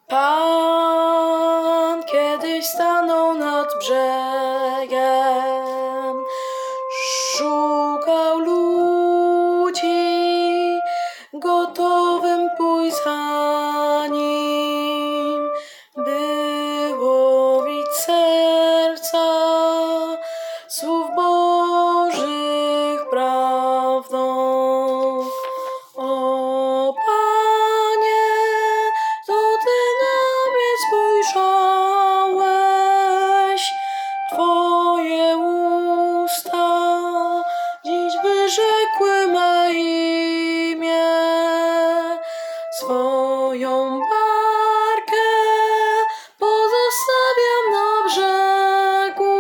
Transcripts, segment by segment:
Pan kiedyś stanął nad brzegiem, szukał ludzi, gotowym pójść za nim, by łowić serca słów Bożych prawdą. O Panie, to Ty na mnie spojrzałeś, Twoje usta dziś wyrzekły me imię. Swoją barkę pozostawiam na brzegu,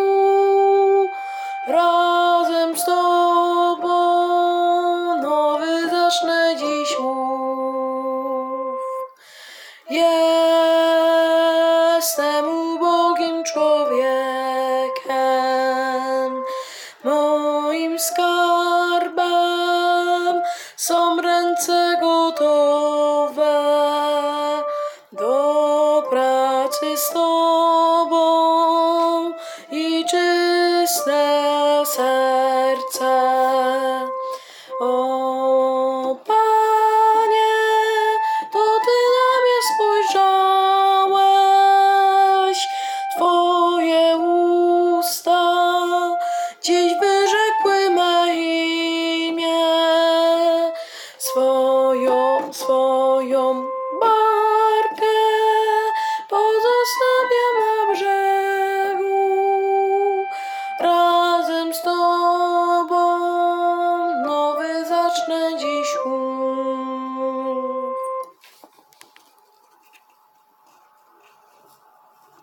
razem z Tobą nowy zacznę dziś mów. Jestem ubogim człowiekiem, moim skarbem są ręce gotowe do pracy z Tobą i czyste serce. O Panie, to Ty na mnie spojrzałeś, Twoje usta dziś wyrzekły me imię. Swoją barkę pozostawiam